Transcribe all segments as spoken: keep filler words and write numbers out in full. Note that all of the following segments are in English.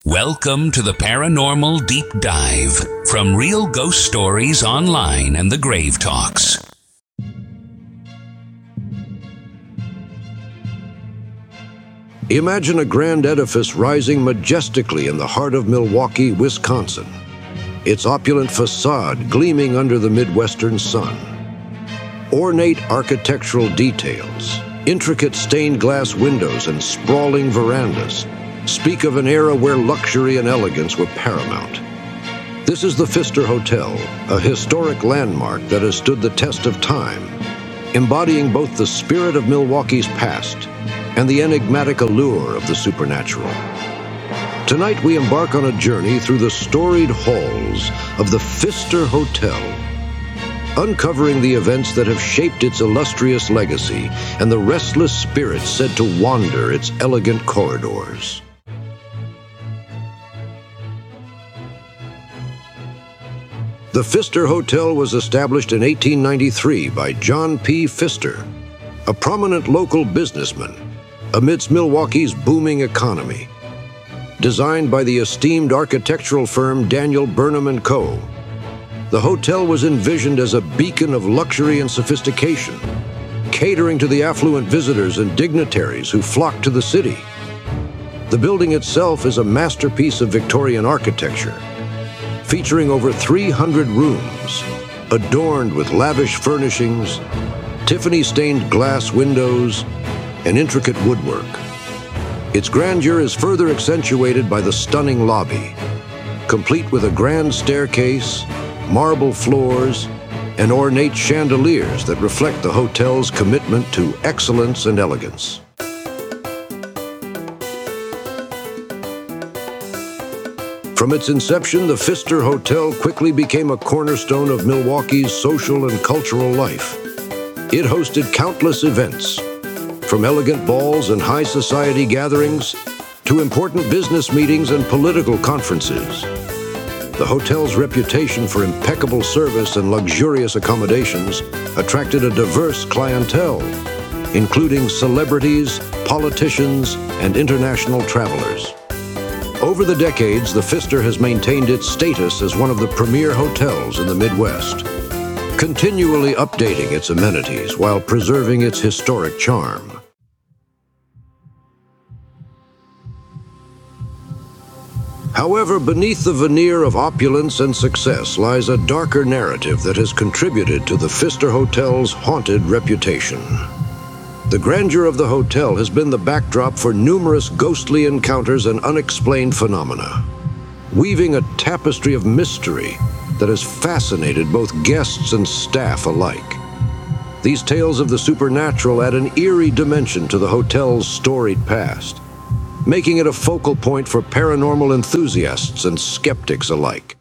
Welcome to the Paranormal Deep Dive from Real Ghost Stories Online and the Grave Talks. Imagine a grand edifice rising majestically in the heart of Milwaukee, Wisconsin. Its opulent facade gleaming under the Midwestern sun. Ornate architectural details, intricate stained glass windows, and sprawling verandas speak of an era where luxury and elegance were paramount. This is the Pfister Hotel, a historic landmark that has stood the test of time, embodying both the spirit of Milwaukee's past and the enigmatic allure of the supernatural. Tonight we embark on a journey through the storied halls of the Pfister Hotel, uncovering the events that have shaped its illustrious legacy and the restless spirits said to wander its elegant corridors. The Pfister Hotel was established in eighteen ninety-three by John P. Pfister, a prominent local businessman, amidst Milwaukee's booming economy. Designed by the esteemed architectural firm Daniel Burnham and Co., the hotel was envisioned as a beacon of luxury and sophistication, catering to the affluent visitors and dignitaries who flocked to the city. The building itself is a masterpiece of Victorian architecture, featuring over three hundred rooms, adorned with lavish furnishings, Tiffany-stained glass windows, and intricate woodwork. Its grandeur is further accentuated by the stunning lobby, complete with a grand staircase, marble floors, and ornate chandeliers that reflect the hotel's commitment to excellence and elegance. From its inception, the Pfister Hotel quickly became a cornerstone of Milwaukee's social and cultural life. It hosted countless events, from elegant balls and high society gatherings to important business meetings and political conferences. The hotel's reputation for impeccable service and luxurious accommodations attracted a diverse clientele, including celebrities, politicians, and international travelers. Over the decades, the Pfister has maintained its status as one of the premier hotels in the Midwest, continually updating its amenities while preserving its historic charm. However, beneath the veneer of opulence and success lies a darker narrative that has contributed to the Pfister Hotel's haunted reputation. The grandeur of the hotel has been the backdrop for numerous ghostly encounters and unexplained phenomena, weaving a tapestry of mystery that has fascinated both guests and staff alike. These tales of the supernatural add an eerie dimension to the hotel's storied past, making it a focal point for paranormal enthusiasts and skeptics alike.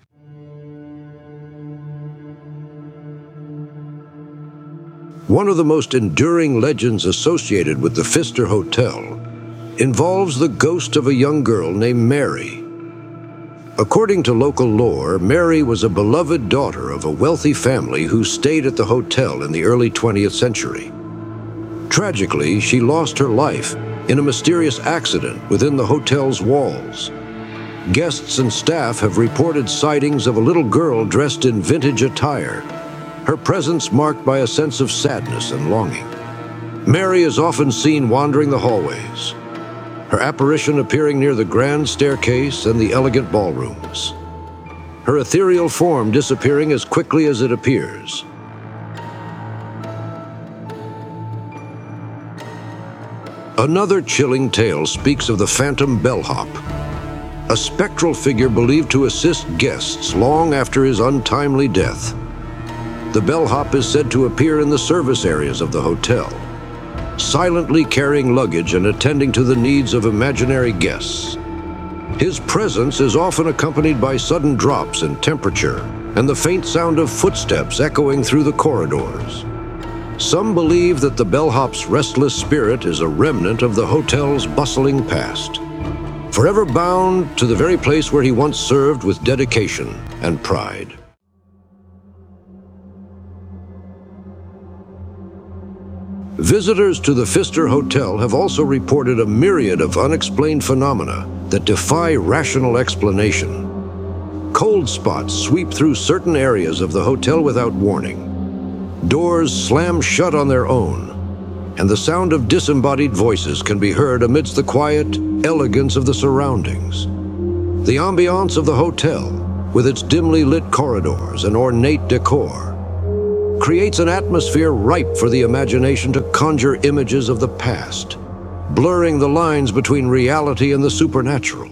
One of the most enduring legends associated with the Pfister Hotel involves the ghost of a young girl named Mary. According to local lore, Mary was a beloved daughter of a wealthy family who stayed at the hotel in the early twentieth century. Tragically, she lost her life in a mysterious accident within the hotel's walls. Guests and staff have reported sightings of a little girl dressed in vintage attire, her presence marked by a sense of sadness and longing. Mary is often seen wandering the hallways, her apparition appearing near the grand staircase and the elegant ballrooms, her ethereal form disappearing as quickly as it appears. Another chilling tale speaks of the phantom bellhop, a spectral figure believed to assist guests long after his untimely death. The bellhop is said to appear in the service areas of the hotel, silently carrying luggage and attending to the needs of imaginary guests. His presence is often accompanied by sudden drops in temperature and the faint sound of footsteps echoing through the corridors. Some believe that the bellhop's restless spirit is a remnant of the hotel's bustling past, forever bound to the very place where he once served with dedication and pride. Visitors to the Pfister Hotel have also reported a myriad of unexplained phenomena that defy rational explanation. Cold spots sweep through certain areas of the hotel without warning. Doors slam shut on their own, and the sound of disembodied voices can be heard amidst the quiet elegance of the surroundings. The ambiance of the hotel, with its dimly lit corridors and ornate decor, creates an atmosphere ripe for the imagination to conjure images of the past, blurring the lines between reality and the supernatural.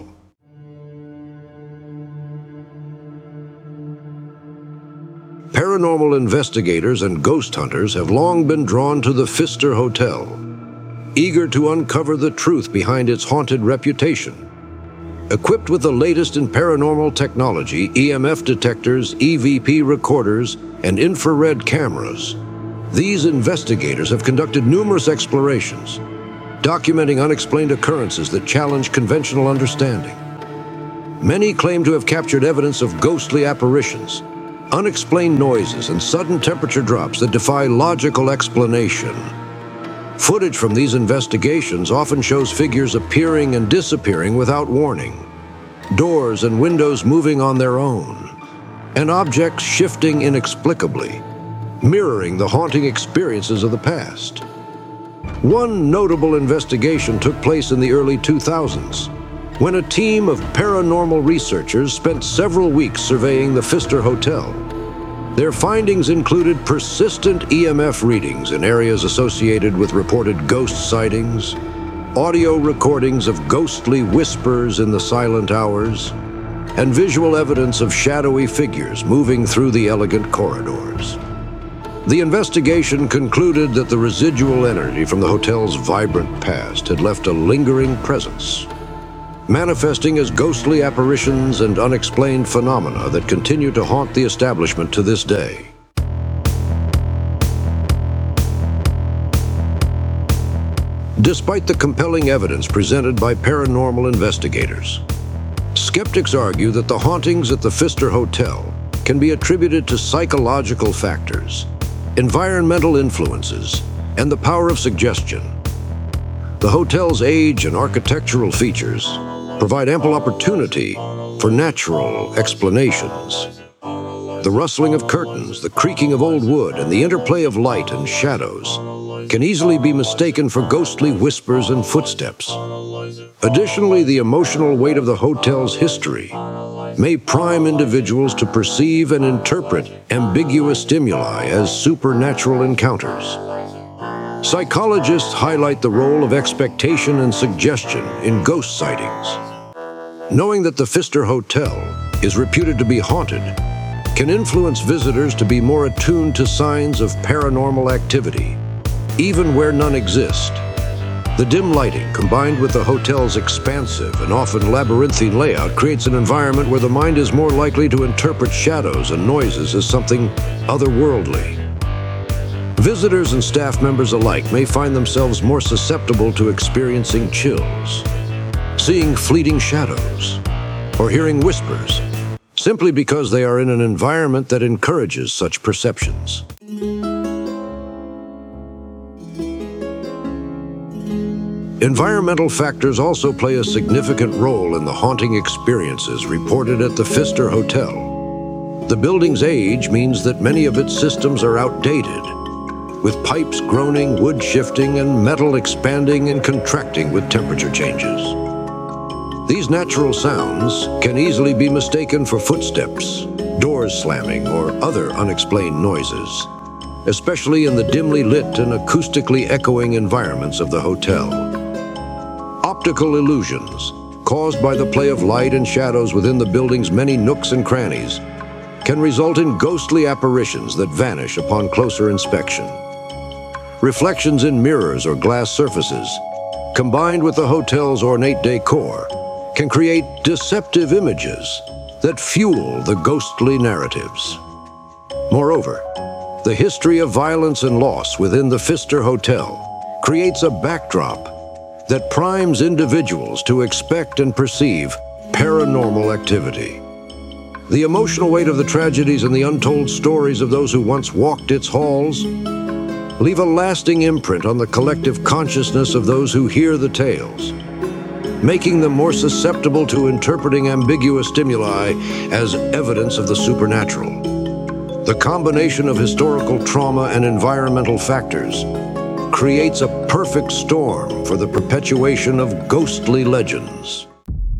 Paranormal investigators and ghost hunters have long been drawn to the Pfister Hotel, eager to uncover the truth behind its haunted reputation. Equipped with the latest in paranormal technology, E M F detectors, E V P recorders, and infrared cameras, these investigators have conducted numerous explorations, documenting unexplained occurrences that challenge conventional understanding. Many claim to have captured evidence of ghostly apparitions, unexplained noises, and sudden temperature drops that defy logical explanation. Footage from these investigations often shows figures appearing and disappearing without warning, doors and windows moving on their own, and objects shifting inexplicably, mirroring the haunting experiences of the past. One notable investigation took place in the early two thousands, when a team of paranormal researchers spent several weeks surveying the Pfister Hotel. Their findings included persistent E M F readings in areas associated with reported ghost sightings, audio recordings of ghostly whispers in the silent hours, and visual evidence of shadowy figures moving through the elegant corridors. The investigation concluded that the residual energy from the hotel's vibrant past had left a lingering presence, manifesting as ghostly apparitions and unexplained phenomena that continue to haunt the establishment to this day. Despite the compelling evidence presented by paranormal investigators, skeptics argue that the hauntings at the Pfister Hotel can be attributed to psychological factors, environmental influences, and the power of suggestion. The hotel's age and architectural features provide ample opportunity for natural explanations. The rustling of curtains, the creaking of old wood, and the interplay of light and shadows can easily be mistaken for ghostly whispers and footsteps. Additionally, the emotional weight of the hotel's history may prime individuals to perceive and interpret ambiguous stimuli as supernatural encounters. Psychologists highlight the role of expectation and suggestion in ghost sightings. Knowing that the Pfister Hotel is reputed to be haunted can influence visitors to be more attuned to signs of paranormal activity, even where none exist. The dim lighting, combined with the hotel's expansive and often labyrinthine layout, creates an environment where the mind is more likely to interpret shadows and noises as something otherworldly. Visitors and staff members alike may find themselves more susceptible to experiencing chills, seeing fleeting shadows, or hearing whispers, simply because they are in an environment that encourages such perceptions. Environmental factors also play a significant role in the haunting experiences reported at the Pfister Hotel. The building's age means that many of its systems are outdated, with pipes groaning, wood shifting, and metal expanding and contracting with temperature changes. These natural sounds can easily be mistaken for footsteps, doors slamming, or other unexplained noises, especially in the dimly lit and acoustically echoing environments of the hotel. Optical illusions, caused by the play of light and shadows within the building's many nooks and crannies, can result in ghostly apparitions that vanish upon closer inspection. Reflections in mirrors or glass surfaces, combined with the hotel's ornate decor, can create deceptive images that fuel the ghostly narratives. Moreover, the history of violence and loss within the Pfister Hotel creates a backdrop that primes individuals to expect and perceive paranormal activity. The emotional weight of the tragedies and the untold stories of those who once walked its halls leave a lasting imprint on the collective consciousness of those who hear the tales. making them more susceptible to interpreting ambiguous stimuli as evidence of the supernatural. The combination of historical trauma and environmental factors creates a perfect storm for the perpetuation of ghostly legends.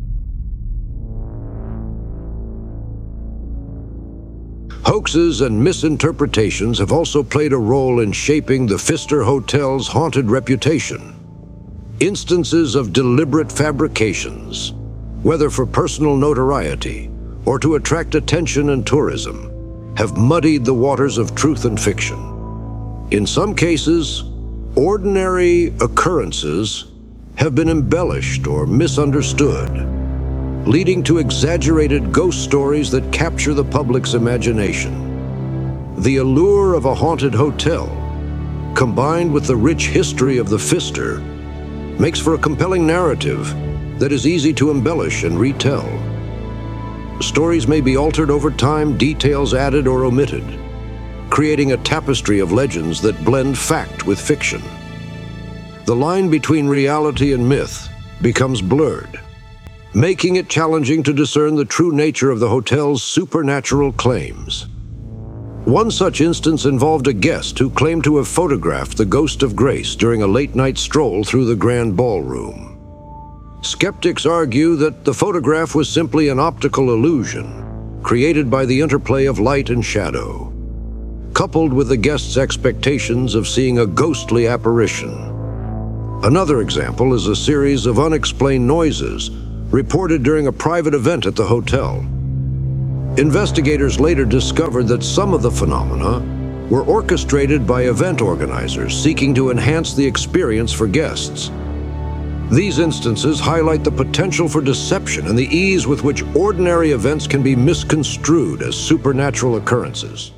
Hoaxes and misinterpretations have also played a role in shaping the Pfister Hotel's haunted reputation. Instances of deliberate fabrications, whether for personal notoriety or to attract attention and tourism, have muddied the waters of truth and fiction. In some cases, ordinary occurrences have been embellished or misunderstood, leading to exaggerated ghost stories that capture the public's imagination. The allure of a haunted hotel, combined with the rich history of the Pfister, makes for a compelling narrative that is easy to embellish and retell. Stories may be altered over time, details added or omitted, creating a tapestry of legends that blend fact with fiction. The line between reality and myth becomes blurred, making it challenging to discern the true nature of the hotel's supernatural claims. One such instance involved a guest who claimed to have photographed the ghost of Grace during a late-night stroll through the Grand Ballroom. Skeptics argue that the photograph was simply an optical illusion created by the interplay of light and shadow, coupled with the guest's expectations of seeing a ghostly apparition. Another example is a series of unexplained noises reported during a private event at the hotel. Investigators later discovered that some of the phenomena were orchestrated by event organizers seeking to enhance the experience for guests. These instances highlight the potential for deception and the ease with which ordinary events can be misconstrued as supernatural occurrences.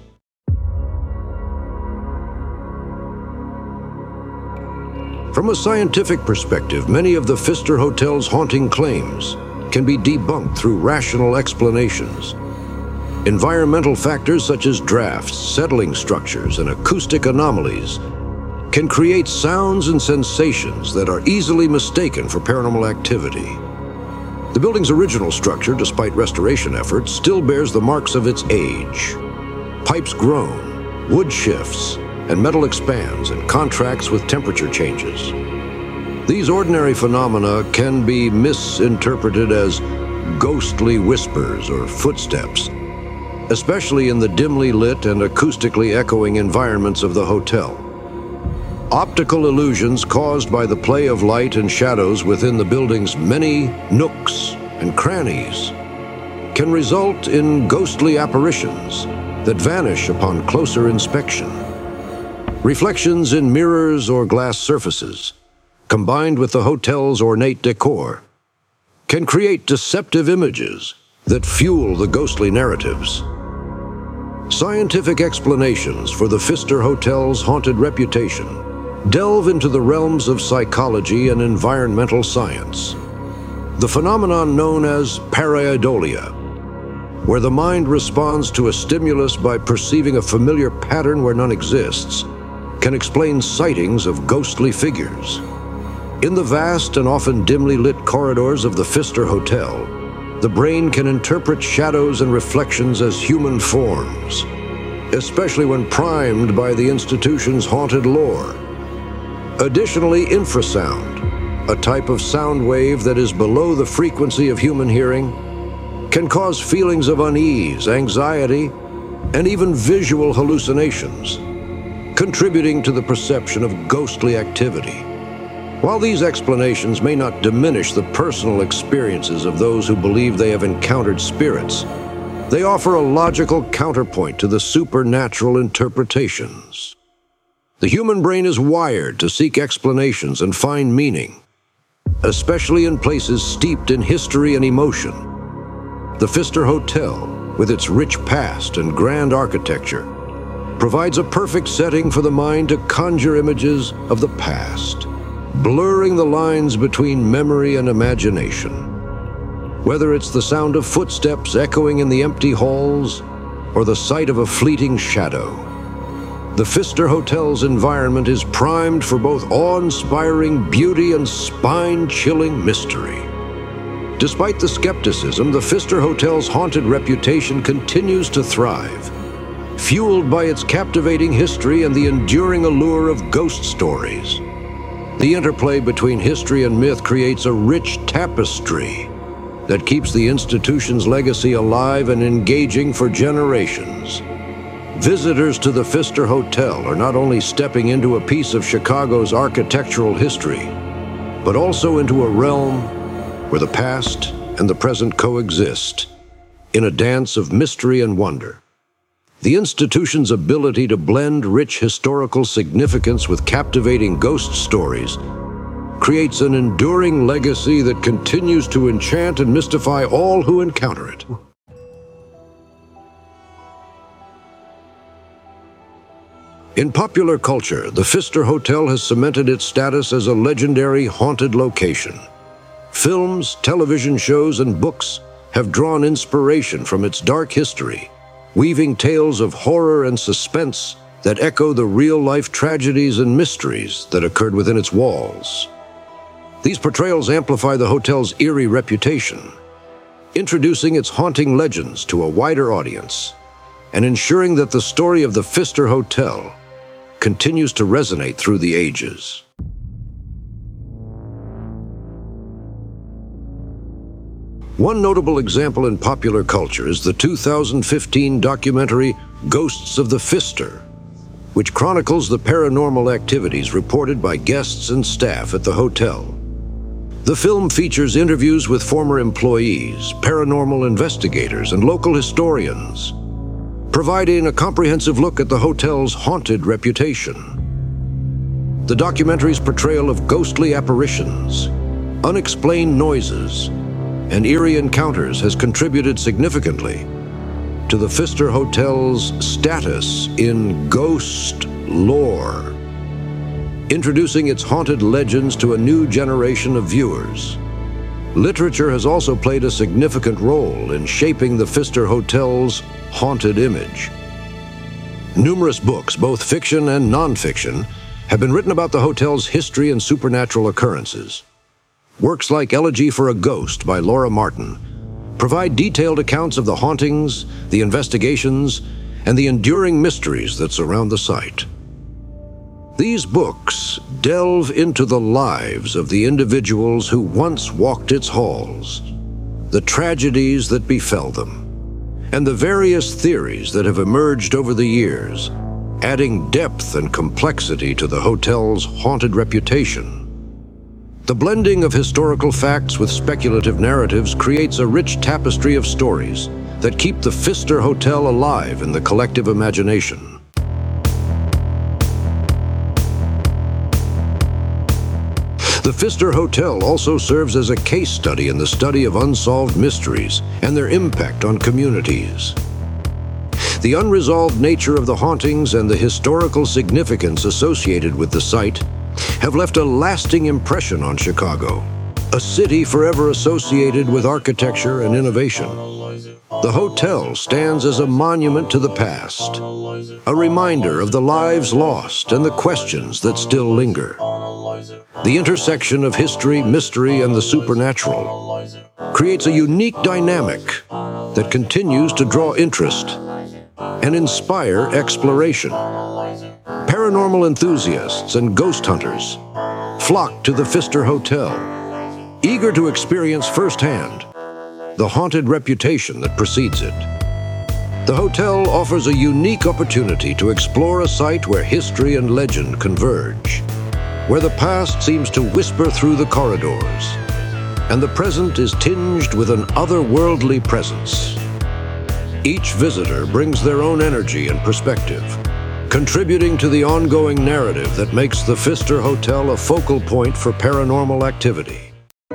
From a scientific perspective, many of the Pfister Hotel's haunting claims can be debunked through rational explanations. Environmental factors such as drafts, settling structures, and acoustic anomalies can create sounds and sensations that are easily mistaken for paranormal activity. The building's original structure, despite restoration efforts, still bears the marks of its age. Pipes groan, wood shifts, and metal expands and contracts with temperature changes. These ordinary phenomena can be misinterpreted as ghostly whispers or footsteps, especially in the dimly lit and acoustically echoing environments of the hotel. Optical illusions caused by the play of light and shadows within the building's many nooks and crannies can result in ghostly apparitions that vanish upon closer inspection. Reflections in mirrors or glass surfaces, combined with the hotel's ornate decor, can create deceptive images that fuel the ghostly narratives. Scientific explanations for the Pfister Hotel's haunted reputation delve into the realms of psychology and environmental science. The phenomenon known as pareidolia, where the mind responds to a stimulus by perceiving a familiar pattern where none exists, can explain sightings of ghostly figures. In the vast and often dimly lit corridors of the Pfister Hotel, the brain can interpret shadows and reflections as human forms, especially when primed by the institution's haunted lore. Additionally, infrasound, a type of sound wave that is below the frequency of human hearing, can cause feelings of unease, anxiety, and even visual hallucinations, contributing to the perception of ghostly activity. While these explanations may not diminish the personal experiences of those who believe they have encountered spirits, they offer a logical counterpoint to the supernatural interpretations. The human brain is wired to seek explanations and find meaning, especially in places steeped in history and emotion. The Pfister Hotel, with its rich past and grand architecture, provides a perfect setting for the mind to conjure images of the past, blurring the lines between memory and imagination. Whether it's the sound of footsteps echoing in the empty halls or the sight of a fleeting shadow, the Pfister Hotel's environment is primed for both awe-inspiring beauty and spine-chilling mystery. Despite the skepticism, the Pfister Hotel's haunted reputation continues to thrive, fueled by its captivating history and the enduring allure of ghost stories. The interplay between history and myth creates a rich tapestry that keeps the institution's legacy alive and engaging for generations. Visitors to the Pfister Hotel are not only stepping into a piece of Chicago's architectural history, but also into a realm where the past and the present coexist in a dance of mystery and wonder. The institution's ability to blend rich historical significance with captivating ghost stories creates an enduring legacy that continues to enchant and mystify all who encounter it. In popular culture, the Pfister Hotel has cemented its status as a legendary haunted location. Films, television shows, and books have drawn inspiration from its dark history, weaving tales of horror and suspense that echo the real-life tragedies and mysteries that occurred within its walls. These portrayals amplify the hotel's eerie reputation, introducing its haunting legends to a wider audience and ensuring that the story of the Pfister Hotel continues to resonate through the ages. One notable example in popular culture is the two thousand fifteen documentary Ghosts of the Pfister, which chronicles the paranormal activities reported by guests and staff at the hotel. The film features interviews with former employees, paranormal investigators, and local historians, providing a comprehensive look at the hotel's haunted reputation. The documentary's portrayal of ghostly apparitions, unexplained noises, and eerie encounters has contributed significantly to the Pfister Hotel's status in ghost lore, introducing its haunted legends to a new generation of viewers. Literature has also played a significant role in shaping the Pfister Hotel's haunted image. Numerous books, both fiction and non-fiction, have been written about the hotel's history and supernatural occurrences. Works like Elegy for a Ghost by Laura Martin provide detailed accounts of the hauntings, the investigations, and the enduring mysteries that surround the site. These books delve into the lives of the individuals who once walked its halls, the tragedies that befell them, and the various theories that have emerged over the years, adding depth and complexity to the hotel's haunted reputation. The blending of historical facts with speculative narratives creates a rich tapestry of stories that keep the Pfister Hotel alive in the collective imagination. The Pfister Hotel also serves as a case study in the study of unsolved mysteries and their impact on communities. The unresolved nature of the hauntings and the historical significance associated with the site have left a lasting impression on Chicago, a city forever associated with architecture and innovation. The hotel stands as a monument to the past, a reminder of the lives lost and the questions that still linger. The intersection of history, mystery, and the supernatural creates a unique dynamic that continues to draw interest and inspire exploration. Paranormal enthusiasts and ghost hunters flock to the Pfister Hotel, eager to experience firsthand the haunted reputation that precedes it. The hotel offers a unique opportunity to explore a site where history and legend converge, where the past seems to whisper through the corridors, and the present is tinged with an otherworldly presence. Each visitor brings their own energy and perspective, contributing to the ongoing narrative that makes the Pfister Hotel a focal point for paranormal activity.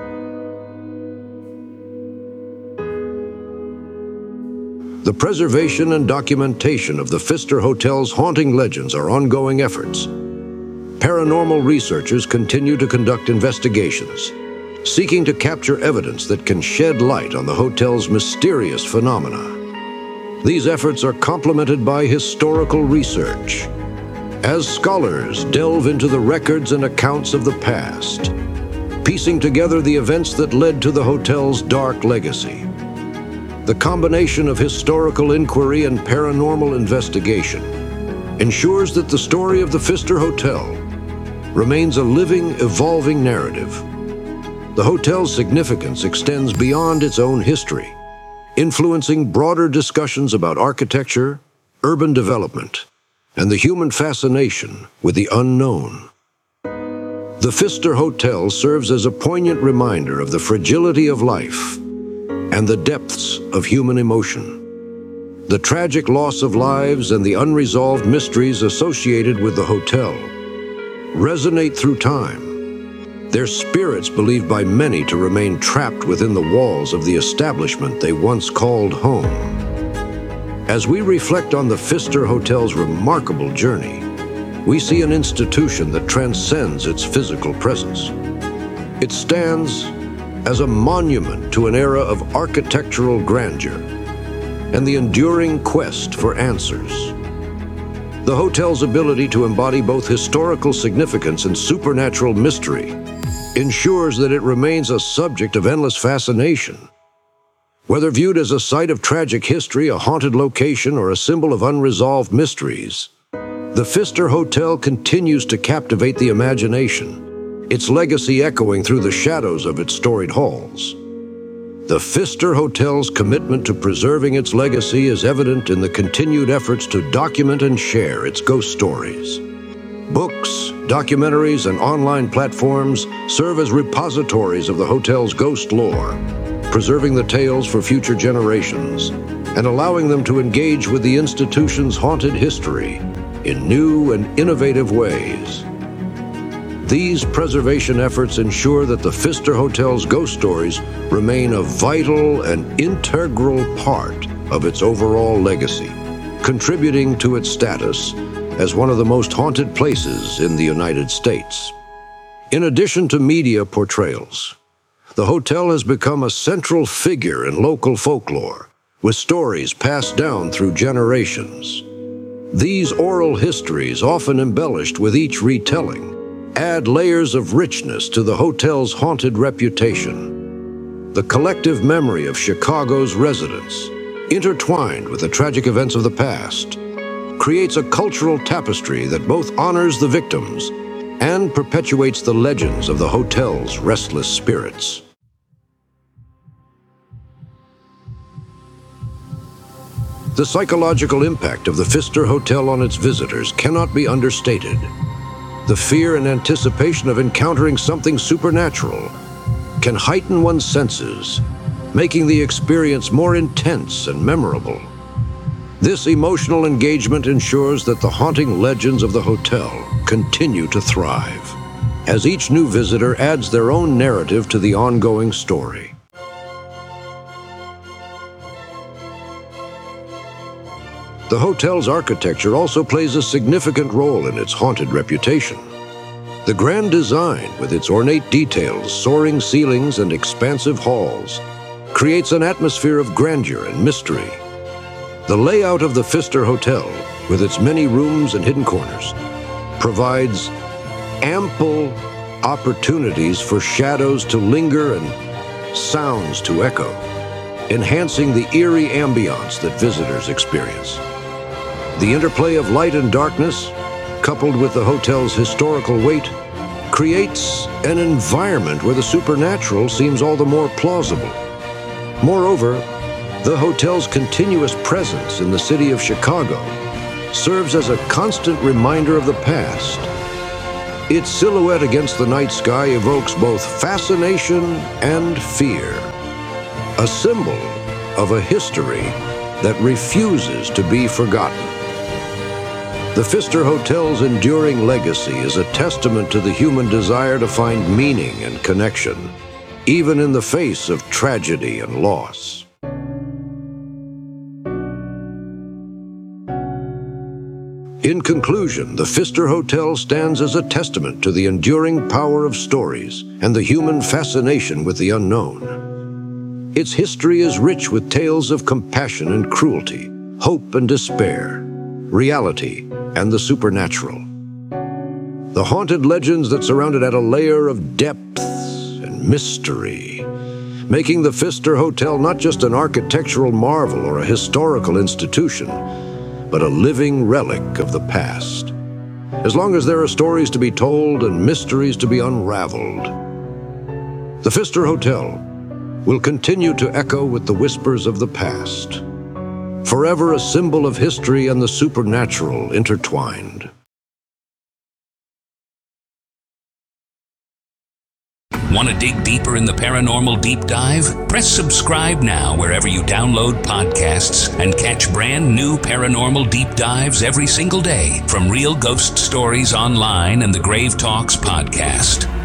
The preservation and documentation of the Pfister Hotel's haunting legends are ongoing efforts. Paranormal researchers continue to conduct investigations, seeking to capture evidence that can shed light on the hotel's mysterious phenomena. These efforts are complemented by historical research, as scholars delve into the records and accounts of the past, piecing together the events that led to the hotel's dark legacy. The combination of historical inquiry and paranormal investigation ensures that the story of the Pfister Hotel remains a living, evolving narrative. The hotel's significance extends beyond its own history, influencing broader discussions about architecture, urban development, and the human fascination with the unknown. The Pfister Hotel serves as a poignant reminder of the fragility of life and the depths of human emotion. The tragic loss of lives and the unresolved mysteries associated with the hotel resonate through time, their spirits believed by many to remain trapped within the walls of the establishment they once called home. As we reflect on the Pfister Hotel's remarkable journey, we see an institution that transcends its physical presence. It stands as a monument to an era of architectural grandeur and the enduring quest for answers. The hotel's ability to embody both historical significance and supernatural mystery ensures that it remains a subject of endless fascination. Whether viewed as a site of tragic history, a haunted location, or a symbol of unresolved mysteries, the Pfister Hotel continues to captivate the imagination, its legacy echoing through the shadows of its storied halls. The Pfister Hotel's commitment to preserving its legacy is evident in the continued efforts to document and share its ghost stories. Books, documentaries, and online platforms serve as repositories of the hotel's ghost lore, preserving the tales for future generations and allowing them to engage with the institution's haunted history in new and innovative ways. These preservation efforts ensure that the Pfister Hotel's ghost stories remain a vital and integral part of its overall legacy, contributing to its status as one of the most haunted places in the United States. In addition to media portrayals, the hotel has become a central figure in local folklore, with stories passed down through generations. These oral histories, often embellished with each retelling, add layers of richness to the hotel's haunted reputation. The collective memory of Chicago's residents, intertwined with the tragic events of the past, creates a cultural tapestry that both honors the victims and perpetuates the legends of the hotel's restless spirits. The psychological impact of the Pfister Hotel on its visitors cannot be understated. The fear and anticipation of encountering something supernatural can heighten one's senses, making the experience more intense and memorable. This emotional engagement ensures that the haunting legends of the hotel continue to thrive, as each new visitor adds their own narrative to the ongoing story. The hotel's architecture also plays a significant role in its haunted reputation. The grand design, with its ornate details, soaring ceilings, and expansive halls, creates an atmosphere of grandeur and mystery. The layout of the Pfister Hotel, with its many rooms and hidden corners, provides ample opportunities for shadows to linger and sounds to echo, enhancing the eerie ambiance that visitors experience. The interplay of light and darkness, coupled with the hotel's historical weight, creates an environment where the supernatural seems all the more plausible. Moreover, the hotel's continuous presence in the city of Chicago serves as a constant reminder of the past. Its silhouette against the night sky evokes both fascination and fear, a symbol of a history that refuses to be forgotten. The Pfister Hotel's enduring legacy is a testament to the human desire to find meaning and connection, even in the face of tragedy and loss. In conclusion, the Pfister Hotel stands as a testament to the enduring power of stories and the human fascination with the unknown. Its history is rich with tales of compassion and cruelty, hope and despair, reality and the supernatural. The haunted legends that surround it add a layer of depth mystery, making the Pfister Hotel not just an architectural marvel or a historical institution, but a living relic of the past. As long as there are stories to be told and mysteries to be unraveled, the Pfister Hotel will continue to echo with the whispers of the past, forever a symbol of history and the supernatural intertwined. Want to dig deeper in the paranormal deep dive? Press subscribe now wherever you download podcasts and catch brand new paranormal deep dives every single day from Real Ghost Stories Online and the Grave Talks podcast.